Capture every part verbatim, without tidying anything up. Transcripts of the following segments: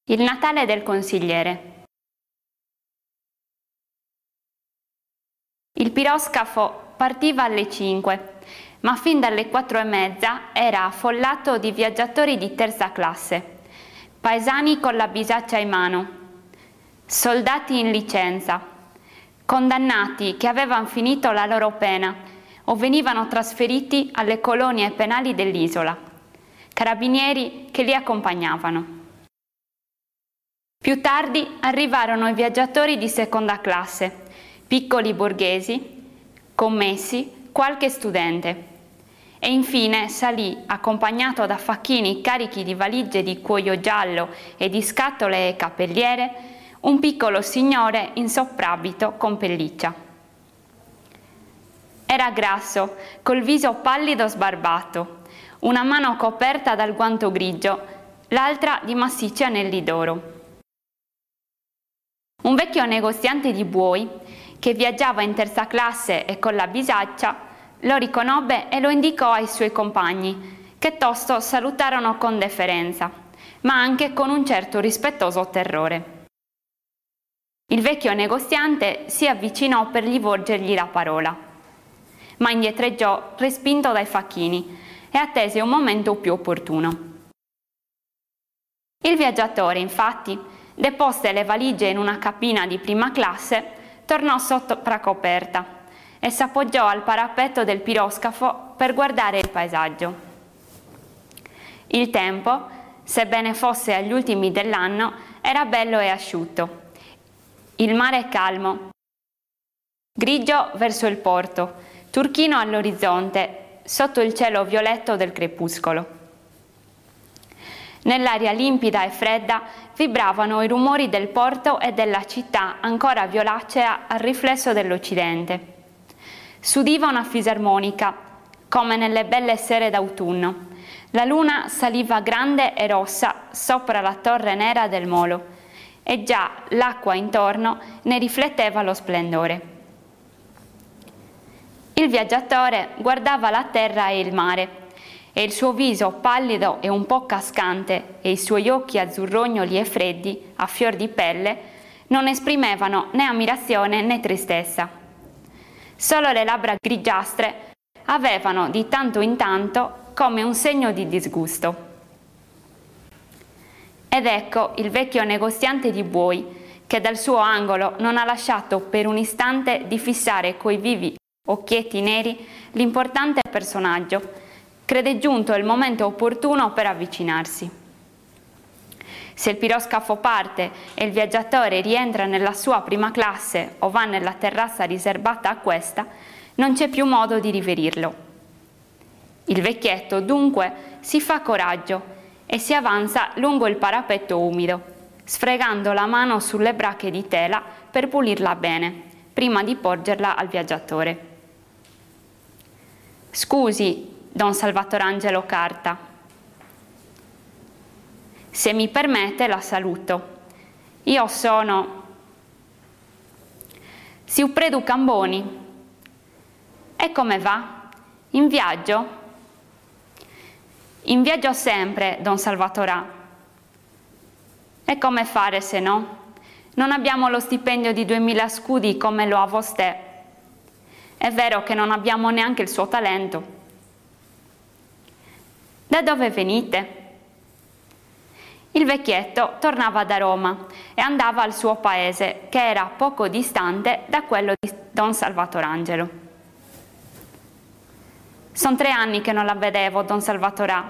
Il Natale del consigliere. Il piroscafo partiva alle cinque, ma fin dalle quattro e mezza era affollato di viaggiatori di terza classe, paesani con la bisaccia in mano, soldati in licenza, condannati che avevano finito la loro pena o venivano trasferiti alle colonie penali dell'isola, carabinieri che li accompagnavano. Più tardi arrivarono i viaggiatori di seconda classe, piccoli borghesi, commessi, qualche studente. E infine salì, accompagnato da facchini carichi di valigie di cuoio giallo e di scatole e cappelliere, un piccolo signore in soprabito con pelliccia. Era grasso, col viso pallido sbarbato, una mano coperta dal guanto grigio, l'altra di massicci anelli d'oro. Un vecchio negoziante di buoi, che viaggiava in terza classe e con la bisaccia, lo riconobbe e lo indicò ai suoi compagni, che tosto salutarono con deferenza, ma anche con un certo rispettoso terrore. Il vecchio negoziante si avvicinò per rivolgergli la parola, ma indietreggiò respinto dai facchini e attese un momento più opportuno. Il viaggiatore, infatti, deposte le valigie in una cabina di prima classe, tornò sopra coperta e s'appoggiò al parapetto del piroscafo per guardare il paesaggio. Il tempo, sebbene fosse agli ultimi dell'anno, era bello e asciutto. Il mare calmo, grigio verso il porto, turchino all'orizzonte, sotto il cielo violetto del crepuscolo. Nell'aria limpida e fredda vibravano i rumori del porto e della città ancora violacea al riflesso dell'occidente. S'udiva una fisarmonica, come nelle belle sere d'autunno. La luna saliva grande e rossa sopra la torre nera del molo e già l'acqua intorno ne rifletteva lo splendore. Il viaggiatore guardava la terra e il mare, e il suo viso pallido e un po' cascante e i suoi occhi azzurrognoli e freddi, a fior di pelle, non esprimevano né ammirazione né tristezza. Solo le labbra grigiastre avevano di tanto in tanto come un segno di disgusto. Ed ecco il vecchio negoziante di buoi, che dal suo angolo non ha lasciato per un istante di fissare coi vivi occhietti neri l'importante personaggio. Crede giunto il momento opportuno per avvicinarsi. Se il piroscafo parte e il viaggiatore rientra nella sua prima classe o va nella terrazza riservata a questa, non c'è più modo di riverirlo. Il vecchietto, dunque, si fa coraggio e si avanza lungo il parapetto umido, sfregando la mano sulle bracche di tela per pulirla bene, prima di porgerla al viaggiatore. «Scusi, Don Salvatorangelo Carta. Se mi permette la saluto. Io sono Siupredu Camboni. E come va? In viaggio? In viaggio sempre, Don Salvatorà. E come fare se no? Non abbiamo lo stipendio di duemila scudi come lo ha vostè. È vero che non abbiamo neanche il suo talento. Da dove venite? Il vecchietto tornava da Roma e andava al suo paese, che era poco distante da quello di Don Salvatorangelo. Son tre anni che non la vedevo, Don Salvatorà.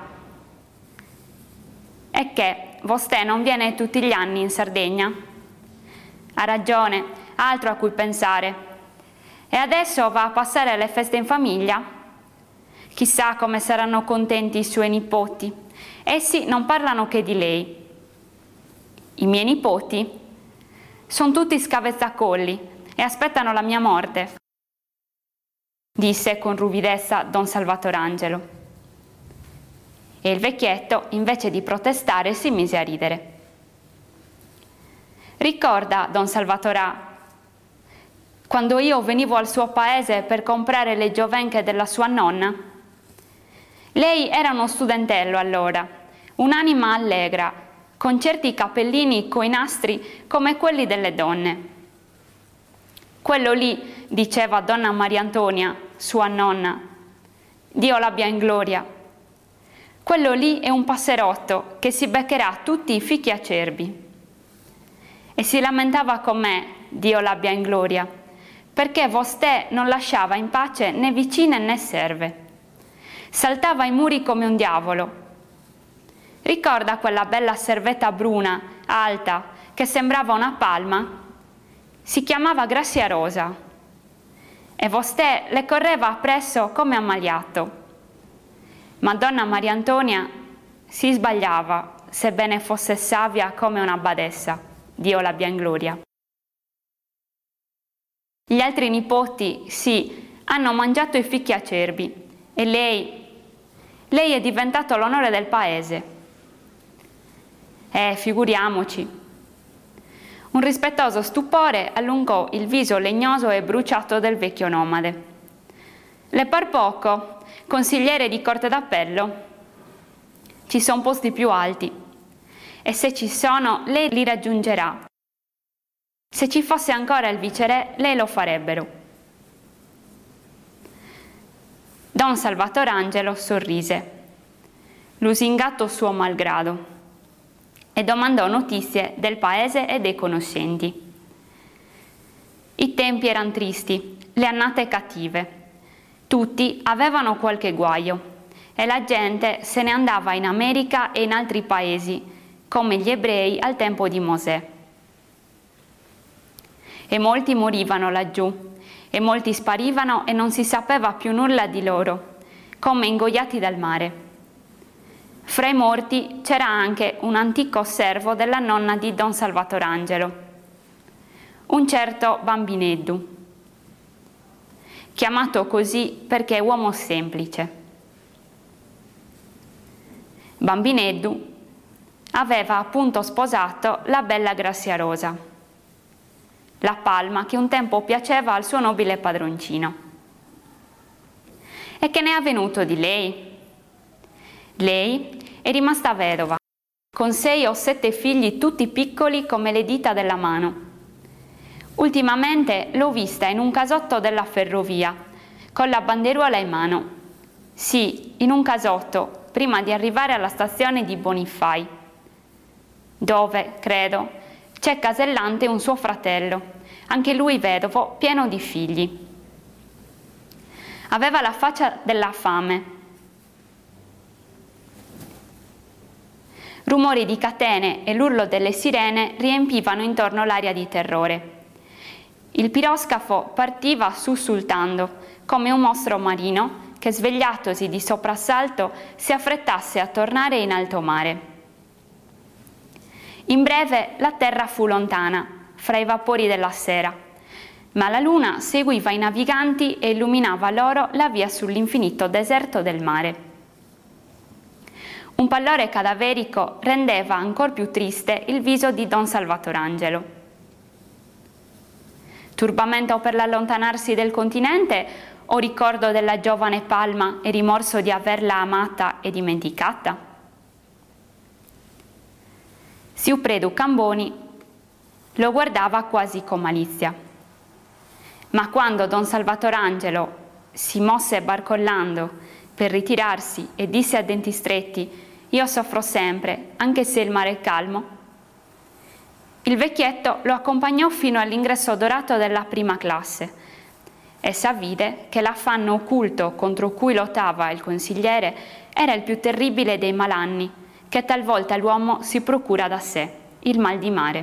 E che, vostè non viene tutti gli anni in Sardegna? Ha ragione, altro a cui pensare. E adesso va a passare le feste in famiglia? Chissà come saranno contenti i suoi nipoti. Essi non parlano che di lei. I miei nipoti sono tutti scavezzacolli e aspettano la mia morte, disse con ruvidezza Don Salvatorangelo. E il vecchietto, invece di protestare, si mise a ridere. Ricorda, Don Salvatorà, quando io venivo al suo paese per comprare le giovenche della sua nonna? Lei era uno studentello allora, un'anima allegra, con certi cappellini coi nastri come quelli delle donne. Quello lì, diceva donna Maria Antonia, sua nonna, Dio l'abbia in gloria. Quello lì è un passerotto che si beccherà tutti i fichi acerbi. E si lamentava con me, Dio l'abbia in gloria, perché vostè non lasciava in pace né vicine né serve. Saltava i muri come un diavolo. Ricorda quella bella servetta bruna, alta, che sembrava una palma? Si chiamava Grazia Rosa. E vostè le correva appresso come ammaliato. Ma donna Maria Antonia si sbagliava, sebbene fosse savia come una badessa. Dio l'abbia in gloria. Gli altri nipoti, sì, hanno mangiato i fichi acerbi e lei, lei è diventato l'onore del paese. Eh, figuriamoci. Un rispettoso stupore allungò il viso legnoso e bruciato del vecchio nomade. Le par poco, consigliere di corte d'appello? Ci sono posti più alti e se ci sono lei li raggiungerà. Se ci fosse ancora il viceré, lei lo farebbero. Don Salvatore Angelo sorrise, lusingato suo malgrado, e domandò notizie del paese e dei conoscenti. I tempi erano tristi, le annate cattive. Tutti avevano qualche guaio e la gente se ne andava in America e in altri paesi, come gli ebrei al tempo di Mosè. E molti morivano laggiù, e molti sparivano e non si sapeva più nulla di loro, come ingoiati dal mare. Fra i morti c'era anche un antico servo della nonna di Don Salvatore Angelo, un certo Bambineddu, chiamato così perché è uomo semplice. Bambineddu aveva appunto sposato la bella Grazia Rosa, la palma che un tempo piaceva al suo nobile padroncino. E che ne è avvenuto di lei? Lei è rimasta vedova, con sei o sette figli tutti piccoli come le dita della mano. Ultimamente l'ho vista in un casotto della ferrovia, con la banderuola in mano. Sì, in un casotto, prima di arrivare alla stazione di Bonifay, dove, credo, c'è casellante un suo fratello, anche lui vedovo, pieno di figli. Aveva la faccia della fame. Rumori di catene e l'urlo delle sirene riempivano intorno l'aria di terrore. Il piroscafo partiva sussultando, come un mostro marino che, svegliatosi di soprassalto, si affrettasse a tornare in alto mare. In breve la terra fu lontana, fra i vapori della sera, ma la luna seguiva i naviganti e illuminava loro la via sull'infinito deserto del mare. Un pallore cadaverico rendeva ancor più triste il viso di Don Salvatore Angelo. Turbamento per l'allontanarsi del continente o ricordo della giovane palma e rimorso di averla amata e dimenticata? Siupredu Camboni lo guardava quasi con malizia. Ma quando Don Salvatore Angelo si mosse barcollando per ritirarsi e disse a denti stretti: «Io soffro sempre, anche se il mare è calmo», il vecchietto lo accompagnò fino all'ingresso dorato della prima classe e s'avvide che l'affanno occulto contro cui lottava il consigliere era il più terribile dei malanni che talvolta l'uomo si procura da sé, il mal di mare.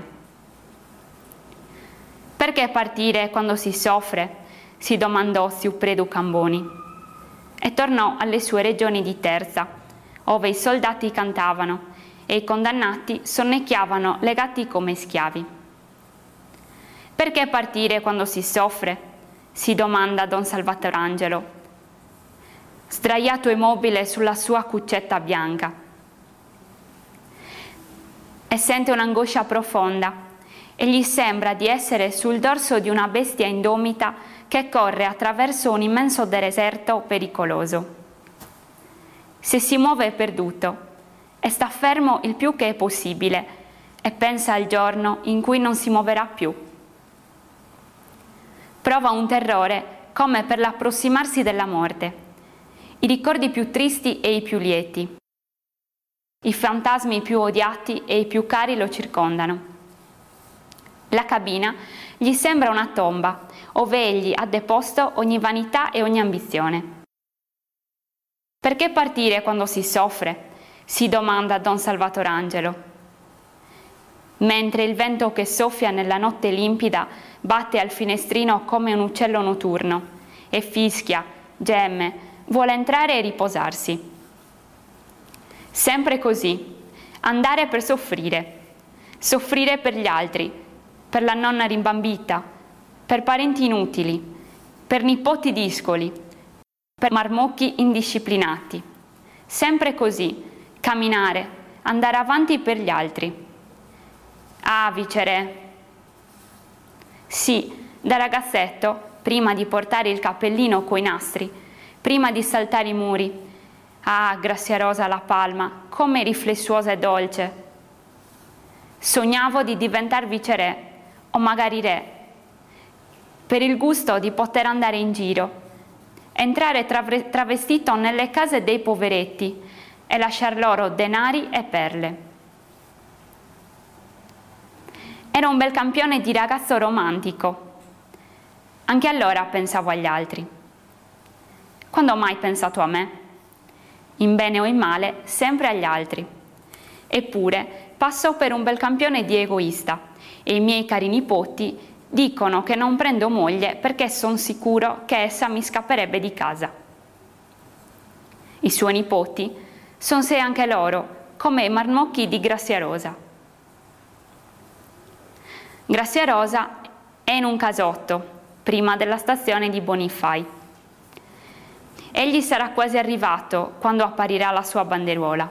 «Perché partire quando si soffre?» si domandò Siupredu Camboni e tornò alle sue regioni di terza, ove i soldati cantavano e i condannati sonnecchiavano legati come schiavi. «Perché partire quando si soffre?» si domanda Don Salvatore Angelo, sdraiato immobile sulla sua cuccetta bianca. E sente un'angoscia profonda e gli sembra di essere sul dorso di una bestia indomita che corre attraverso un immenso deserto pericoloso. Se si muove è perduto e sta fermo il più che è possibile e pensa al giorno in cui non si muoverà più. Prova un terrore come per l'approssimarsi della morte, i ricordi più tristi e i più lieti, i fantasmi più odiati e i più cari lo circondano. La cabina gli sembra una tomba, ove egli ha deposto ogni vanità e ogni ambizione. Perché partire quando si soffre? Si domanda Don Salvator Angelo. Mentre il vento che soffia nella notte limpida batte al finestrino come un uccello notturno e fischia, gemme, vuole entrare e riposarsi. Sempre così, andare per soffrire, soffrire per gli altri, per la nonna rimbambita, per parenti inutili, per nipoti discoli, per marmocchi indisciplinati. Sempre così, camminare, andare avanti per gli altri. Ah, viceré! Sì, da ragazzetto, prima di portare il cappellino coi nastri, prima di saltare i muri. Ah, Grazia la palma, come riflessuosa e dolce! Sognavo di diventare viceré, o magari re, per il gusto di poter andare in giro, entrare travestito nelle case dei poveretti e lasciar loro denari e perle. Era un bel campione di ragazzo romantico. Anche allora pensavo agli altri. Quando ho mai pensato a me? In bene o in male, sempre agli altri. Eppure passo per un bel campione di egoista e i miei cari nipoti dicono che non prendo moglie perché sono sicuro che essa mi scapperebbe di casa. I suoi nipoti sono sei anche loro, come i marmocchi di Grazia-Rosa. Grazia-Rosa è in un casotto, prima della stazione di Bonifay. Egli sarà quasi arrivato quando apparirà la sua banderuola.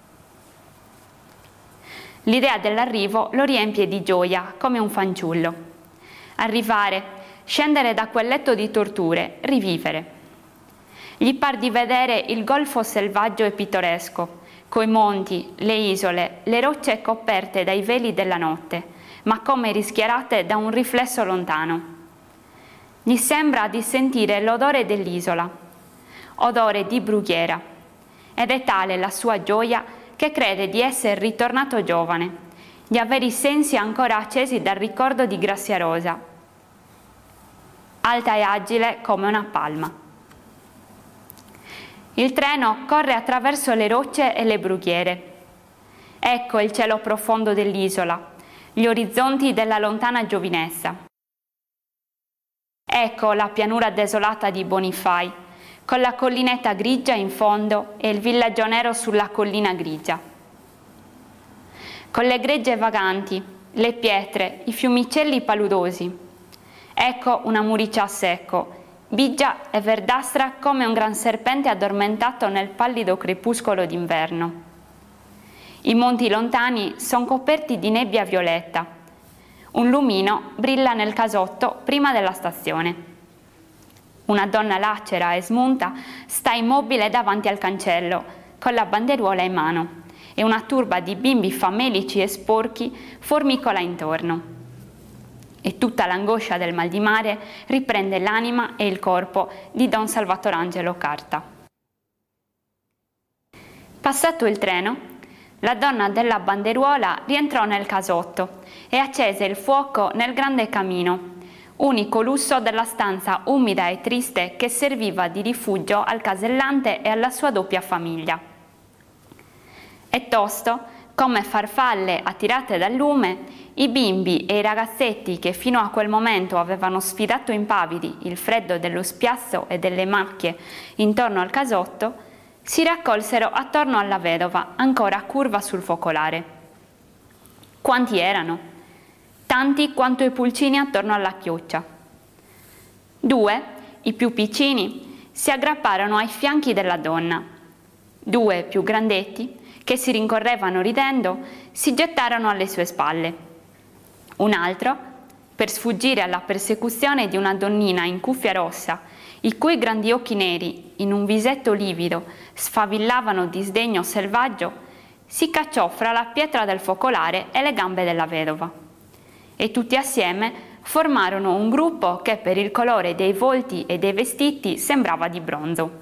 L'idea dell'arrivo lo riempie di gioia come un fanciullo. Arrivare, scendere da quel letto di torture, rivivere. Gli par di vedere il golfo selvaggio e pittoresco, coi monti, le isole, le rocce coperte dai veli della notte, ma come rischiarate da un riflesso lontano. Gli sembra di sentire l'odore dell'isola, odore di brughiera, ed è tale la sua gioia che crede di essere ritornato giovane, di avere i sensi ancora accesi dal ricordo di Grazia-Rosa, alta e agile come una palma. Il treno corre attraverso le rocce e le brughiere. Ecco il cielo profondo dell'isola, gli orizzonti della lontana giovinezza. Ecco la pianura desolata di Bonifay, con la collinetta grigia in fondo e il villaggio nero sulla collina grigia. Con le gregge vaganti, le pietre, i fiumicelli paludosi. Ecco una muriccia a secco, bigia e verdastra come un gran serpente addormentato nel pallido crepuscolo d'inverno. I monti lontani sono coperti di nebbia violetta. Un lumino brilla nel casotto prima della stazione. Una donna lacera e smunta sta immobile davanti al cancello, con la banderuola in mano, e una turba di bimbi famelici e sporchi formicola intorno. E tutta l'angoscia del mal di mare riprende l'anima e il corpo di Don Salvator Angelo Carta. Passato il treno, la donna della banderuola rientrò nel casotto e accese il fuoco nel grande camino, unico lusso della stanza umida e triste che serviva di rifugio al casellante e alla sua doppia famiglia. E tosto, come farfalle attirate dal lume, i bimbi e i ragazzetti che fino a quel momento avevano sfidato impavidi il freddo dello spiazzo e delle macchie intorno al casotto, si raccolsero attorno alla vedova, ancora curva sul focolare. Quanti erano? Tanti quanto i pulcini attorno alla chioccia. Due, i più piccini, si aggrapparono ai fianchi della donna. Due, più grandetti, che si rincorrevano ridendo, si gettarono alle sue spalle. Un altro, per sfuggire alla persecuzione di una donnina in cuffia rossa, i cui grandi occhi neri, in un visetto livido, sfavillavano di sdegno selvaggio, si cacciò fra la pietra del focolare e le gambe della vedova, e tutti assieme formarono un gruppo che per il colore dei volti e dei vestiti sembrava di bronzo.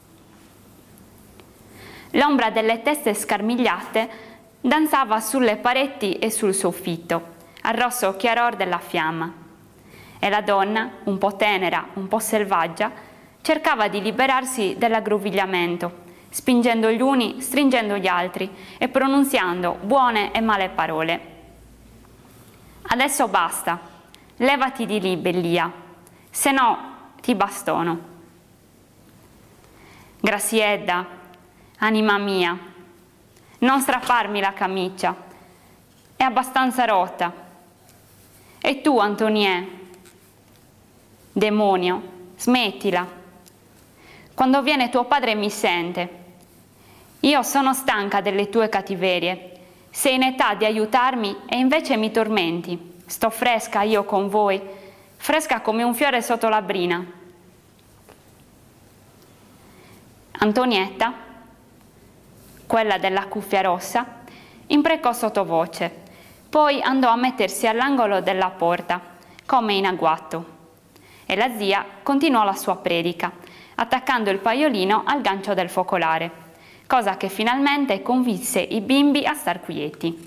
L'ombra delle teste scarmigliate danzava sulle pareti e sul soffitto, al rosso chiaror della fiamma, e la donna, un po' tenera, un po' selvaggia, cercava di liberarsi dell'aggrovigliamento, spingendo gli uni, stringendo gli altri e pronunziando buone e male parole. Adesso basta, levati di lì, Bellia, se no ti bastono. Graziella, anima mia, non strapparmi la camicia, è abbastanza rotta. E tu, Antoniè, demonio, smettila. Quando viene tuo padre mi sente. Io sono stanca delle tue cattiverie. Sei in età di aiutarmi e invece mi tormenti. Sto fresca io con voi, fresca come un fiore sotto la brina. Antonietta, quella della cuffia rossa, imprecò sottovoce, poi andò a mettersi all'angolo della porta, come in agguato, e la zia continuò la sua predica, attaccando il paiolino al gancio del focolare, cosa che finalmente convinse i bimbi a star quieti.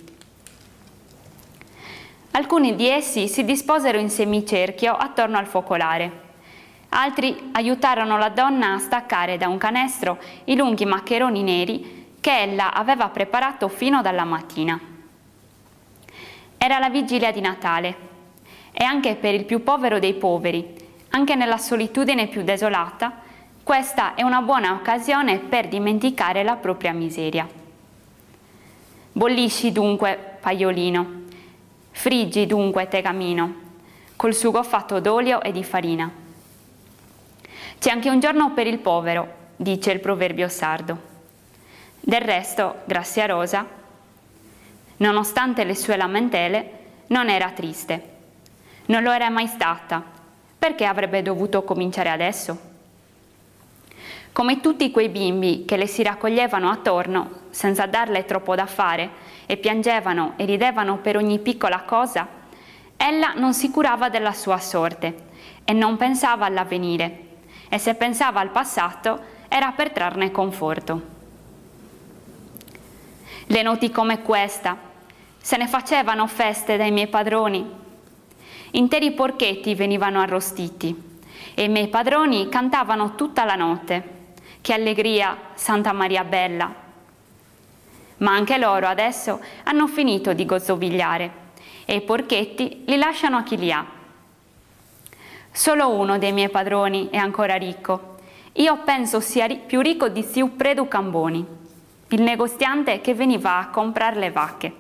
Alcuni di essi si disposero in semicerchio attorno al focolare. Altri aiutarono la donna a staccare da un canestro i lunghi maccheroni neri che ella aveva preparato fino dalla mattina. Era la vigilia di Natale e anche per il più povero dei poveri, anche nella solitudine più desolata, questa è una buona occasione per dimenticare la propria miseria. Bollisci dunque, paiolino, friggi dunque, tegamino, col sugo fatto d'olio e di farina. C'è anche un giorno per il povero, dice il proverbio sardo. Del resto, Grazia Rosa, nonostante le sue lamentele, non era triste. Non lo era mai stata. Perché avrebbe dovuto cominciare adesso? Come tutti quei bimbi che le si raccoglievano attorno, senza darle troppo da fare, e piangevano e ridevano per ogni piccola cosa, ella non si curava della sua sorte e non pensava all'avvenire, e se pensava al passato era per trarne conforto. Le noti come questa se ne facevano feste dai miei padroni. Interi porchetti venivano arrostiti e i miei padroni cantavano tutta la notte. Che allegria, Santa Maria Bella! Ma anche loro adesso hanno finito di gozzovigliare e i porchetti li lasciano a chi li ha. Solo uno dei miei padroni è ancora ricco. Io penso sia ri- più ricco di zio Predu Camboni, il negoziante che veniva a comprare le vacche.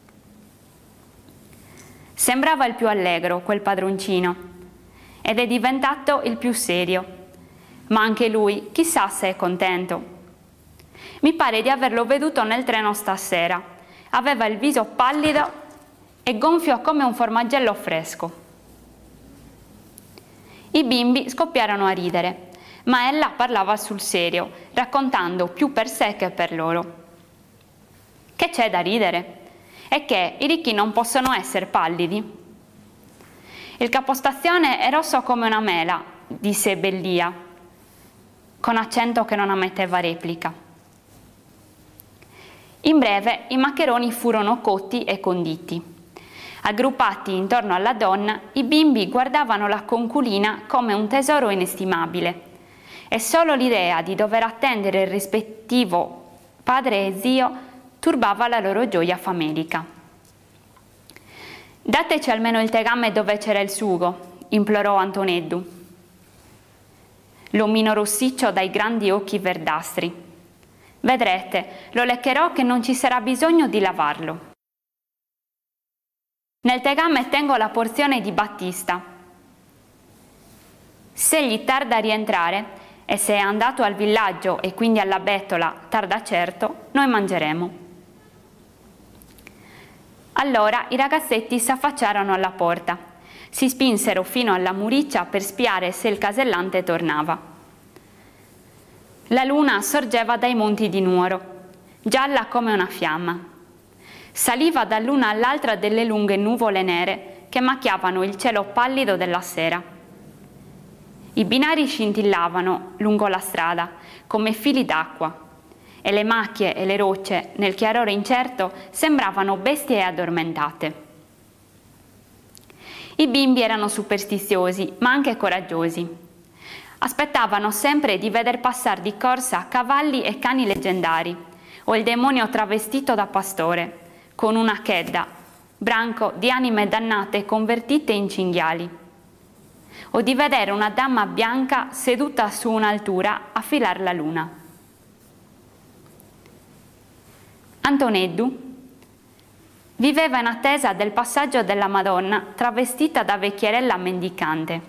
Sembrava il più allegro quel padroncino ed è diventato il più serio, ma anche lui chissà se è contento. Mi pare di averlo veduto nel treno stasera. Aveva il viso pallido e gonfio come un formaggello fresco. I bimbi scoppiarono a ridere, ma ella parlava sul serio, raccontando più per sé che per loro. Che c'è da ridere? È che i ricchi non possono essere pallidi. Il capostazione è rosso come una mela, disse Bellia, con accento che non ammetteva replica. In breve i maccheroni furono cotti e conditi. Aggruppati intorno alla donna, i bimbi guardavano la conculina come un tesoro inestimabile e solo l'idea di dover attendere il rispettivo padre e zio turbava la loro gioia famelica. «Dateci almeno il tegame dove c'era il sugo», implorò Antoneddu, l'omino rossiccio dai grandi occhi verdastri. «Vedrete, lo leccherò che non ci sarà bisogno di lavarlo». «Nel tegame tengo la porzione di Battista. Se gli tarda a rientrare, e se è andato al villaggio e quindi alla bettola tarda certo, noi mangeremo». Allora i ragazzetti s'affacciarono alla porta, si spinsero fino alla muriccia per spiare se il casellante tornava. La luna sorgeva dai monti di Nuoro. gialla come una fiamma. Saliva dall'una all'altra delle lunghe nuvole nere che macchiavano il cielo pallido della sera. I binari scintillavano lungo la strada come fili d'acqua e le macchie e le rocce, nel chiarore incerto, sembravano bestie addormentate. I bimbi erano superstiziosi, ma anche coraggiosi. Aspettavano sempre di veder passare di corsa cavalli e cani leggendari, o il demonio travestito da pastore, con una chedda, branco di anime dannate convertite in cinghiali, o di vedere una dama bianca seduta su un'altura a filar la luna. Antoneddu viveva in attesa del passaggio della Madonna travestita da vecchierella mendicante.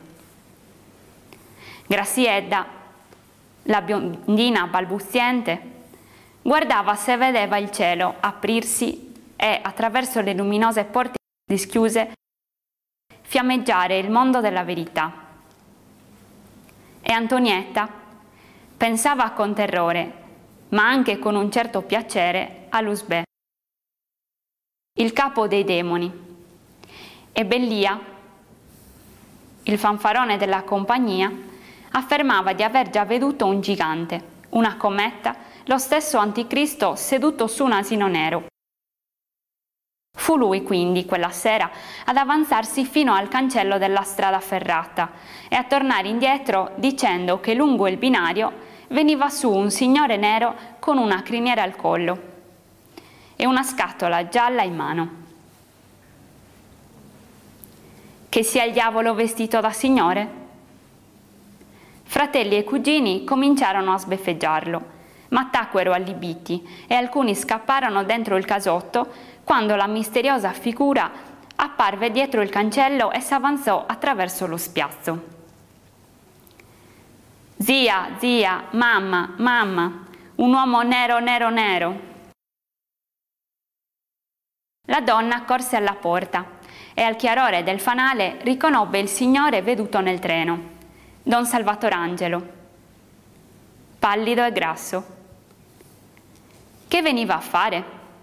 Graziella, la biondina balbuziente, guardava se vedeva il cielo aprirsi e, attraverso le luminose porte dischiuse, fiammeggiare il mondo della verità. E Antonietta pensava con terrore, ma anche con un certo piacere, a Lusbè, il capo dei demoni, e Bellia, il fanfarone della compagnia, affermava di aver già veduto un gigante, una cometa, lo stesso Anticristo seduto su un asino nero. Fu lui quindi quella sera ad avanzarsi fino al cancello della strada ferrata e a tornare indietro dicendo che lungo il binario veniva su un signore nero con una criniera al collo e una scatola gialla in mano. Che sia il diavolo vestito da signore? Fratelli e cugini cominciarono a sbeffeggiarlo, ma tacquero allibiti e alcuni scapparono dentro il casotto quando la misteriosa figura apparve dietro il cancello e s'avanzò attraverso lo spiazzo. Zia, zia, mamma, mamma, un uomo nero, nero, nero. La donna corse alla porta e al chiarore del fanale riconobbe il signore veduto nel treno, Don Salvatorangelo, pallido e grasso. Che veniva a fare?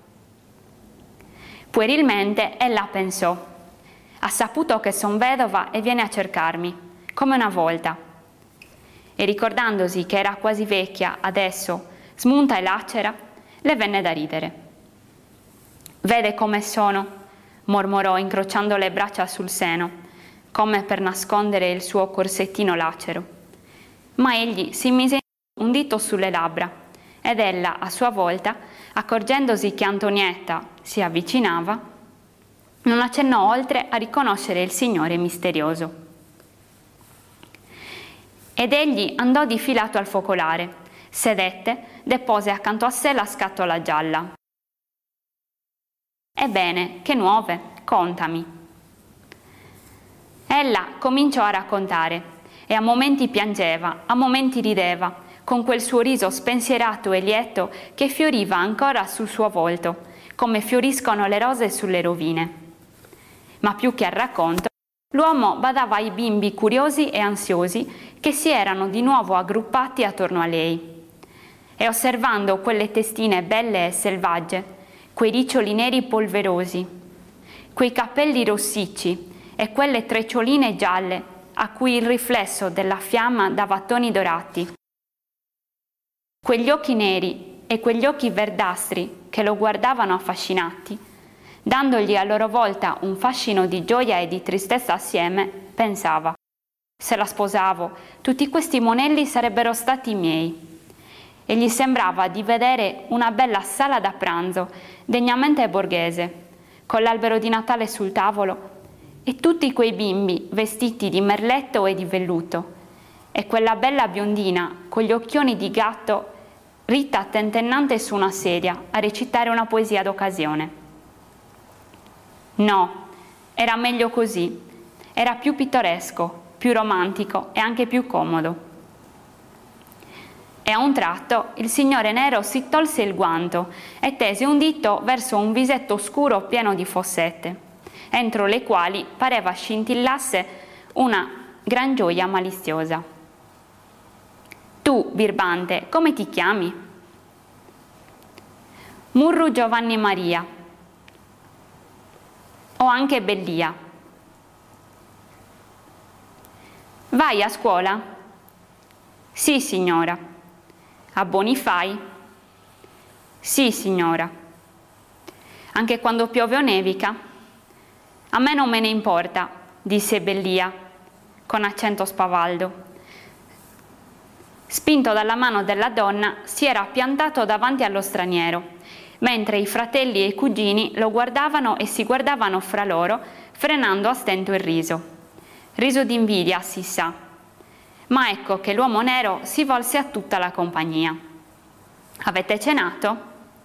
Puerilmente ella pensò: ha saputo che son vedova e viene a cercarmi, come una volta. E ricordandosi che era quasi vecchia adesso, smunta e lacera, le venne da ridere. Vede come sono, mormorò incrociando le braccia sul seno, come per nascondere il suo corsettino lacero. Ma egli si mise un dito sulle labbra ed ella, a sua volta, accorgendosi che Antonietta si avvicinava, non accennò oltre a riconoscere il signore misterioso. Ed egli andò difilato al focolare, sedette, depose accanto a sé la scatola gialla. Ebbene, che nuove, contami. Ella cominciò a raccontare e a momenti piangeva, a momenti rideva, con quel suo riso spensierato e lieto che fioriva ancora sul suo volto, come fioriscono le rose sulle rovine. Ma più che al racconto, l'uomo badava ai bimbi curiosi e ansiosi che si erano di nuovo aggruppati attorno a lei. E osservando quelle testine belle e selvagge, quei riccioli neri polverosi, quei capelli rossicci e quelle treccioline gialle a cui il riflesso della fiamma dava toni dorati, quegli occhi neri e quegli occhi verdastri che lo guardavano affascinati, dandogli a loro volta un fascino di gioia e di tristezza assieme, pensava: se la sposavo, tutti questi monelli sarebbero stati miei. E gli sembrava di vedere una bella sala da pranzo, degnamente borghese, con l'albero di Natale sul tavolo e tutti quei bimbi vestiti di merletto e di velluto, e quella bella biondina con gli occhioni di gatto ritta tentennante su una sedia a recitare una poesia d'occasione. No, era meglio così, era più pittoresco, più romantico e anche più comodo. E a un tratto il signore nero si tolse il guanto e tese un dito verso un visetto scuro pieno di fossette, entro le quali pareva scintillasse una gran gioia maliziosa. Tu, birbante, come ti chiami? Murru Giovanni Maria o anche Bellia. Vai a scuola? Sì, signora. A Bonifai? Sì, signora. Anche quando piove o nevica? A me non me ne importa, disse Bellia con accento spavaldo. Spinto dalla mano della donna, si era piantato davanti allo straniero, mentre i fratelli e i cugini lo guardavano e si guardavano fra loro, frenando a stento il riso. Riso d'invidia, si sa. Ma ecco che l'uomo nero si volse a tutta la compagnia. Avete cenato?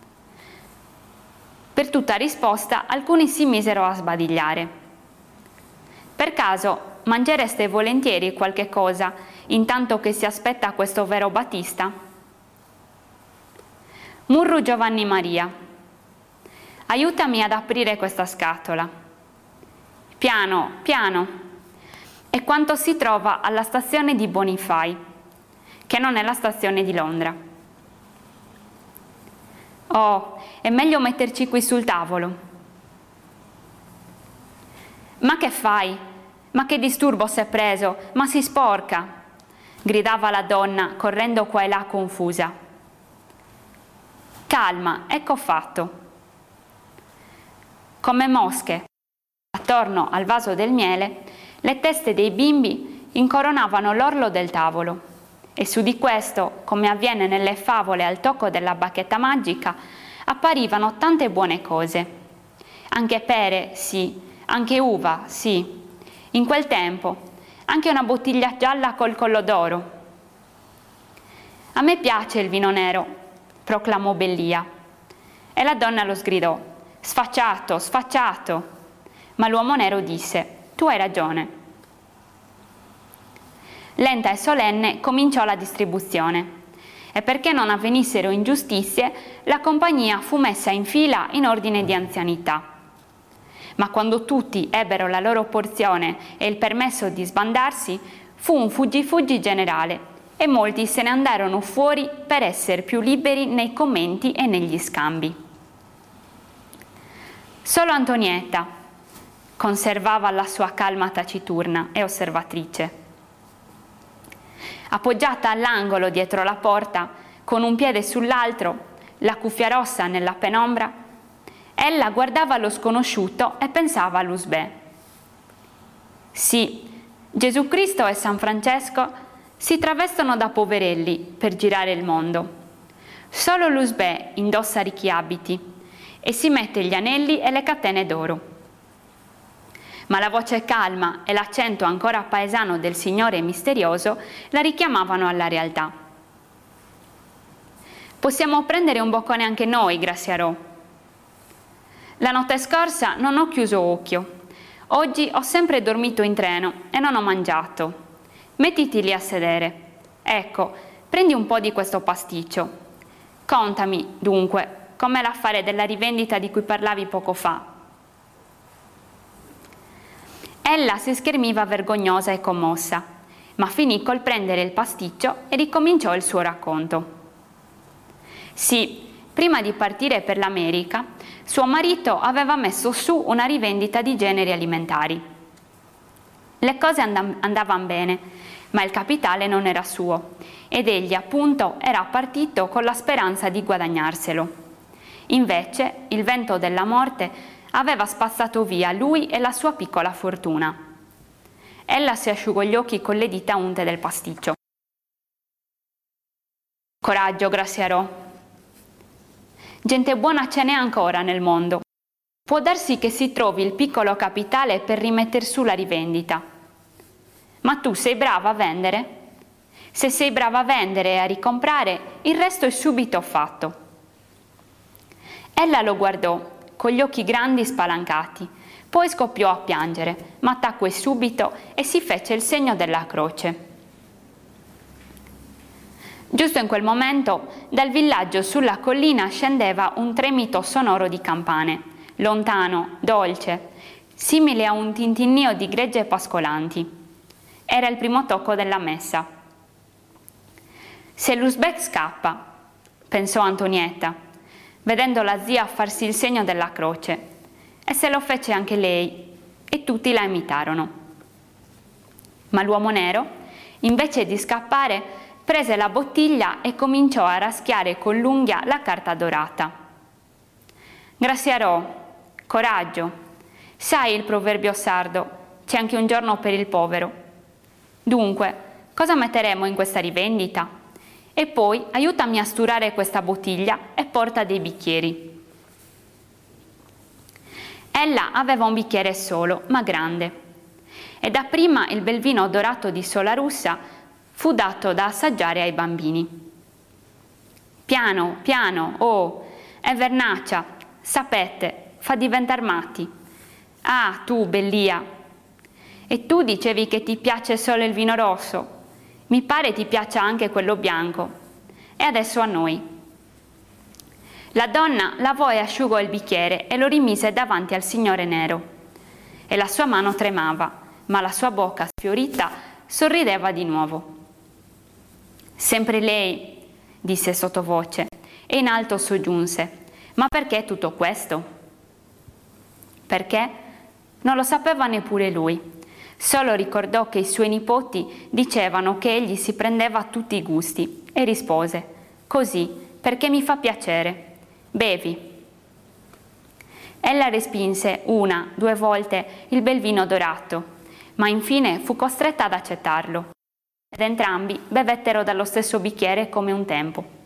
Per tutta risposta alcuni si misero a sbadigliare. Per caso mangereste volentieri qualche cosa intanto che si aspetta questo vero Battista? Murru Giovanni Maria. Aiutami ad aprire questa scatola. Piano, piano. E quanto si trova alla stazione di Bonifai, che non è la stazione di Londra. Oh, è meglio metterci qui sul tavolo. Ma che fai? Ma che disturbo s'è preso? Ma si sporca! Gridava la donna, correndo qua e là confusa. Calma, ecco fatto. Come mosche, attorno al vaso del miele, le teste dei bimbi incoronavano l'orlo del tavolo e su di questo, come avviene nelle favole al tocco della bacchetta magica, apparivano tante buone cose. Anche pere, sì, anche uva, sì. In quel tempo, anche una bottiglia gialla col collo d'oro. A me piace il vino nero, proclamò Bellia. E la donna lo sgridò. Sfacciato, sfacciato. Ma l'uomo nero disse, tu hai ragione. Lenta e solenne cominciò la distribuzione. E perché non avvenissero ingiustizie, la compagnia fu messa in fila in ordine di anzianità. Ma quando tutti ebbero la loro porzione e il permesso di sbandarsi, fu un fuggi-fuggi generale e molti se ne andarono fuori per essere più liberi nei commenti e negli scambi. Solo Antonietta conservava la sua calma taciturna e osservatrice. Appoggiata all'angolo dietro la porta, con un piede sull'altro, la cuffia rossa nella penombra, ella guardava lo sconosciuto e pensava a Lusbè. Sì, Gesù Cristo e San Francesco si travestono da poverelli per girare il mondo. Solo Lusbè indossa ricchi abiti e si mette gli anelli e le catene d'oro. Ma la voce calma e l'accento ancora paesano del Signore misterioso la richiamavano alla realtà. Possiamo prendere un boccone anche noi, Graziarò. La notte scorsa non ho chiuso occhio. Oggi ho sempre dormito in treno e non ho mangiato. Mettiti lì a sedere. Ecco, prendi un po' di questo pasticcio. Contami, dunque, com'è l'affare della rivendita di cui parlavi poco fa. Ella si schermiva vergognosa e commossa, ma finì col prendere il pasticcio e ricominciò il suo racconto. Sì, prima di partire per l'America, suo marito aveva messo su una rivendita di generi alimentari. Le cose and- andavano bene, ma il capitale non era suo ed egli appunto era partito con la speranza di guadagnarselo. Invece il vento della morte aveva spazzato via lui e la sua piccola fortuna. Ella si asciugò gli occhi con le dita unte del pasticcio. Coraggio, Graziarò. Gente buona ce n'è ancora nel mondo. Può darsi che si trovi il piccolo capitale per rimetter su la rivendita. Ma tu sei brava a vendere? Se sei brava a vendere e a ricomprare, il resto è subito fatto. Ella lo guardò con gli occhi grandi spalancati, poi scoppiò a piangere, ma tacque subito e si fece il segno della croce. Giusto in quel momento, dal villaggio sulla collina scendeva un tremito sonoro di campane, lontano, dolce, simile a un tintinnio di gregge pascolanti. Era il primo tocco della messa. Se Lusbè scappa, pensò Antonietta, vedendo la zia farsi il segno della croce, e se lo fece anche lei, e tutti la imitarono. Ma l'uomo nero, invece di scappare, prese la bottiglia e cominciò a raschiare con l'unghia la carta dorata. Graziarò, coraggio, sai il proverbio sardo, c'è anche un giorno per il povero. Dunque, cosa metteremo in questa rivendita? E poi aiutami a sturare questa bottiglia e porta dei bicchieri. Ella aveva un bicchiere solo, ma grande, e dapprima il bel vino dorato di Sola Russa fu dato da assaggiare ai bambini. Piano, piano, oh, è vernaccia, sapete, fa diventar matti. Ah, tu, Bellia, e tu dicevi che ti piace solo il vino rosso, mi pare ti piaccia anche quello bianco, e adesso a noi. La donna lavò e asciugò il bicchiere e lo rimise davanti al signore nero, e la sua mano tremava, ma la sua bocca sfiorita sorrideva di nuovo. Sempre lei, disse sottovoce, e in alto soggiunse, ma perché tutto questo? Perché? Non lo sapeva neppure lui, solo ricordò che i suoi nipoti dicevano che egli si prendeva tutti i gusti e rispose, così, perché mi fa piacere. Bevi. Ella respinse una, due volte il bel vino dorato, ma infine fu costretta ad accettarlo, ed entrambi bevettero dallo stesso bicchiere come un tempo.